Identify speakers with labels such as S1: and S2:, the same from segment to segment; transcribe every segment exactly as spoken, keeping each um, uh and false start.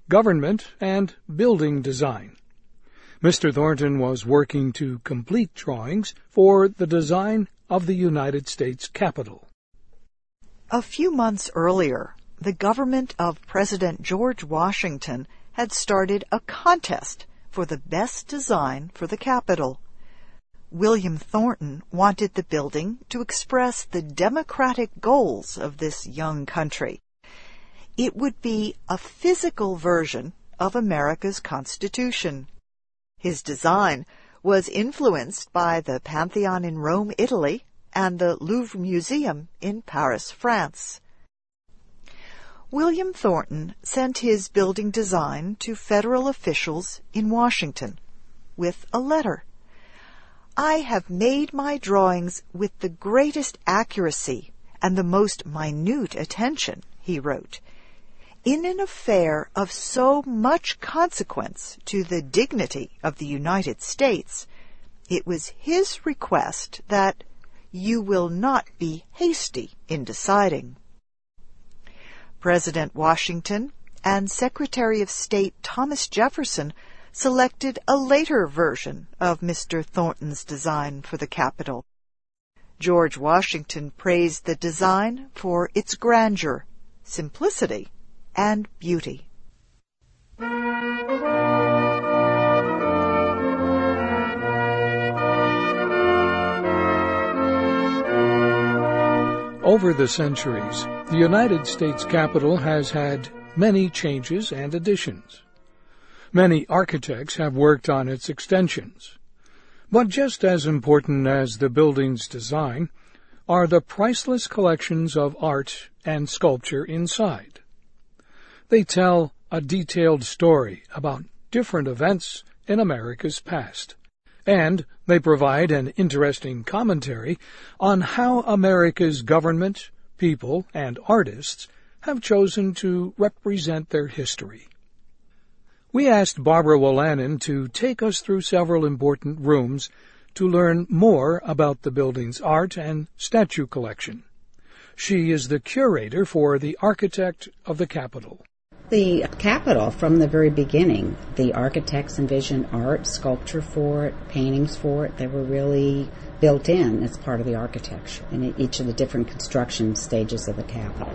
S1: government, and building design. Mister Thornton was working to complete drawings for the design of the United States Capitol.
S2: A few months earlier, the government of President George Washington had started a contest for the best design for the Capitol. William Thornton wanted the building to express the democratic goals of this young country. It would be a physical version of America's Constitution. His design was influenced by the Pantheon in Rome, Italy, and the Louvre Museum in Paris, France. William Thornton sent his building design to federal officials in Washington with a letter. "I have made my drawings with the greatest accuracy and the most minute attention," he wrote. "In an affair of so much consequence to the dignity of the United States, it was his request that you will not be hasty in deciding." President Washington and Secretary of State Thomas Jefferson selected a later version of Mister Thornton's design for the Capitol. George Washington praised the design for its grandeur, simplicity, and beauty.
S1: Over the centuries, the United States Capitol has had many changes and additions. Many architects have worked on its extensions. But just as important as the building's design are the priceless collections of art and sculpture inside. They tell a detailed story about different events in America's past, and they provide an interesting commentary on how America's government, people, and artists have chosen to represent their history. We asked Barbara Wolanin to take us through several important rooms to learn more about the building's art and statue collection. She is the curator for the architect of the Capitol.
S3: The Capitol, from the very beginning, the architects envisioned art, sculpture for it, paintings for it. They were really built in as part of the architecture in each of the different construction stages of the Capitol.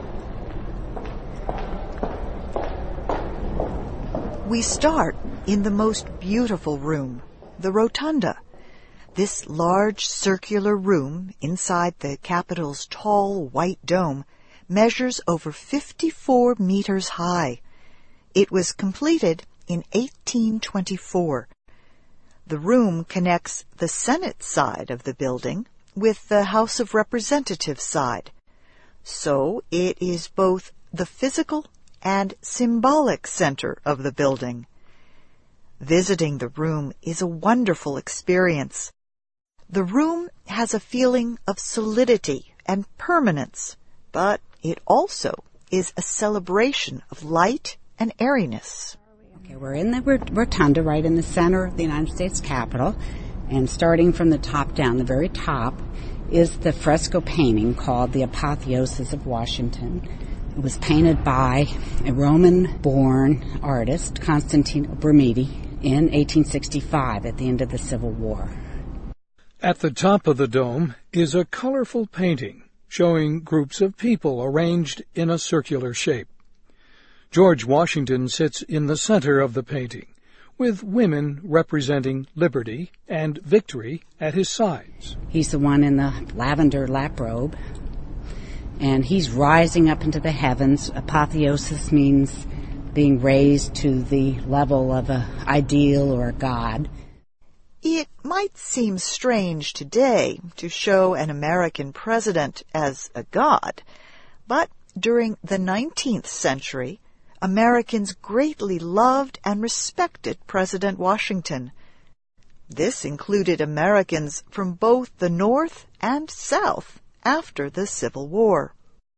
S2: We start in the most beautiful room, the Rotunda. This large circular room inside the Capitol's tall white dome measures over fifty-four meters high. It was completed in eighteen twenty-four. The room connects the Senate side of the building with the House of Representatives side. So it is both the physical and symbolic center of the building. Visiting the room is a wonderful experience. The room has a feeling of solidity and permanence, but it also is a celebration of light and airiness.
S3: Okay, we're in the rotunda right in the center of the United States Capitol, and starting from the top down, the very top, is the fresco painting called The Apotheosis of Washington. It was painted by a Roman-born artist, Constantine Brumidi, in eighteen sixty-five at the end of the Civil War.
S1: At the top of the dome is a colorful painting showing groups of people arranged in a circular shape. George Washington sits in the center of the painting, with women representing liberty and victory at his sides.
S3: He's the one in the lavender lap robe, and he's rising up into the heavens. Apotheosis means being raised to the level of an ideal or a god.
S2: It might seem strange today to show an American president as a god, but during the nineteenth century, Americans greatly loved and respected President Washington. This included Americans from both the North and South after the Civil War.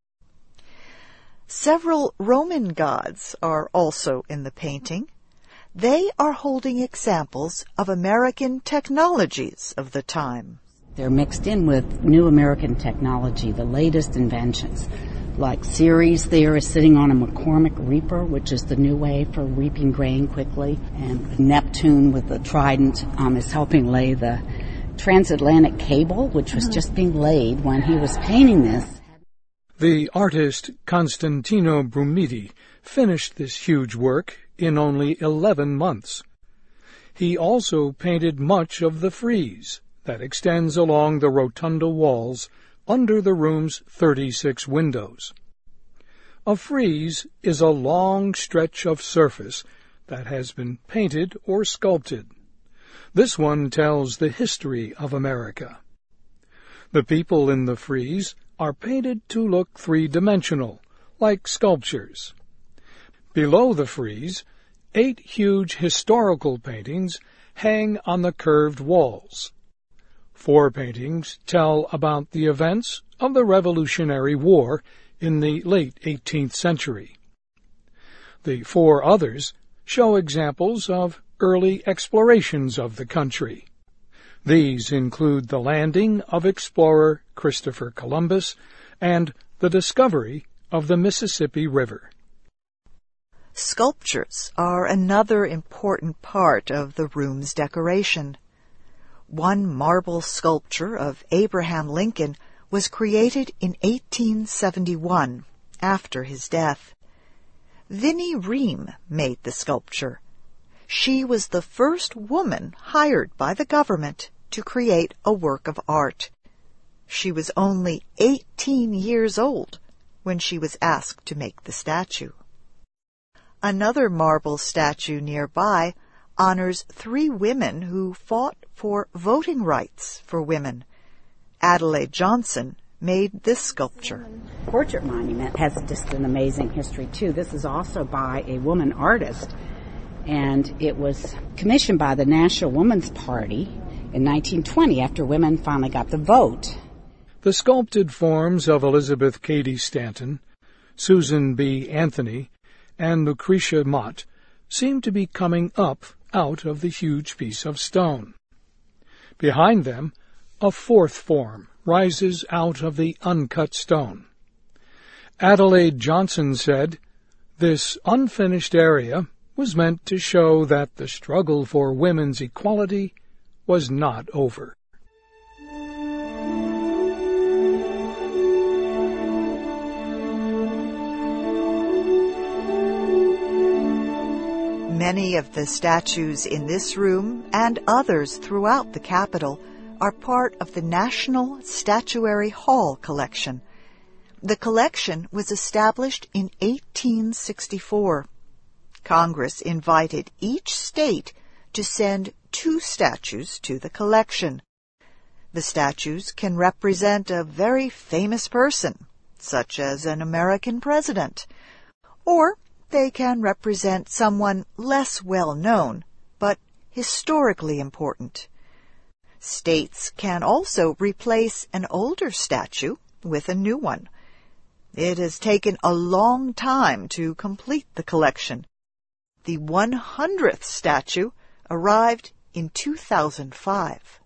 S2: Several Roman gods are also in the painting. They are holding examples of American technologies of the time.
S3: They're mixed in with new American technology, the latest inventions. like Ceres there is sitting on a McCormick reaper, which is the new way for reaping grain quickly. And Neptune with the trident um, is helping lay the transatlantic cable, which was just being laid when he was painting this.
S1: The artist Constantino Brumidi finished this huge work in only eleven months. He also painted much of the frieze that extends along the rotunda walls under the room's thirty-six windows. A frieze is a long stretch of surface that has been painted or sculpted. This one tells the history of America. The people in the frieze are painted to look three-dimensional, like sculptures. Below the frieze, eight huge historical paintings hang on the curved walls. Four paintings tell about the events of the Revolutionary War in the late eighteenth century. The four others show examples of early explorations of the country. These include the landing of explorer Christopher Columbus and the discovery of the Mississippi River.
S2: Sculptures are another important part of the room's decoration. One marble sculpture of Abraham Lincoln was created in eighteen seventy-one, after his death. Vinnie Ream made the sculpture. She was the first woman hired by the government to create a work of art. She was only eighteen years old when she was asked to make the statue. Another marble statue nearby honors three women who fought for voting rights for women. Adelaide Johnson made this sculpture.
S3: Portrait monument has just an amazing history, too. This is also by a woman artist, and it was commissioned by the National Woman's Party in nineteen twenty after women finally got the vote.
S1: The sculpted forms of Elizabeth Cady Stanton, Susan B. Anthony, and Lucretia Mott seem to be coming up out of the huge piece of stone. Behind them, a fourth form rises out of the uncut stone. Adelaide Johnson said, "This unfinished area was meant to show that the struggle for women's equality was not over."
S2: Many of the statues in this room and others throughout the Capitol are part of the National Statuary Hall collection. The collection was established in eighteen sixty-four. Congress invited each state to send two statues to the collection. The statues can represent a very famous person, such as an American president, or they can represent someone less well known, but historically important. States can also replace an older statue with a new one. It has taken a long time to complete the collection. The one hundredth statue arrived in two thousand five.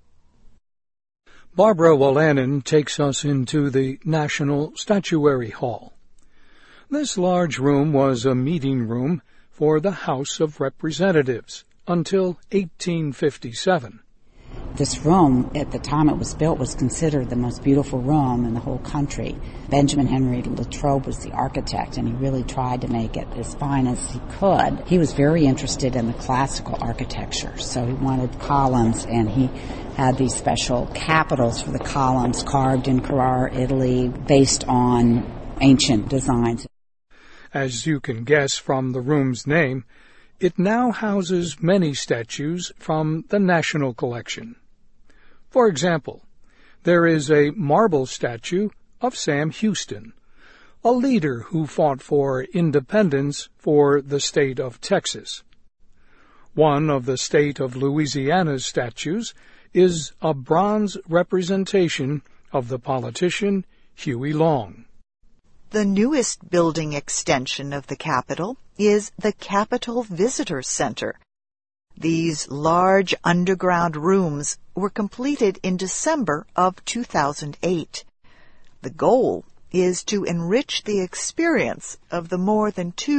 S1: Barbara Wolanin takes us into the National Statuary Hall. This large room was a meeting room for the House of Representatives until eighteen fifty-seven.
S3: This room, at the time it was built, was considered the most beautiful room in the whole country. Benjamin Henry Latrobe was the architect, and he really tried to make it as fine as he could. He was very interested in the classical architecture, so he wanted columns, and he had these special capitals for the columns carved in Carrara, Italy, based on ancient designs.
S1: As you can guess from the room's name, it now houses many statues from the National Collection. For example, there is a marble statue of Sam Houston, a leader who fought for independence for the state of Texas. One of the state of Louisiana's statues is a bronze representation of the politician Huey Long.
S2: The newest building extension of the Capitol is the Capitol Visitor Center. These large underground rooms were completed in December of two thousand eight. The goal is to enrich the experience of the more than two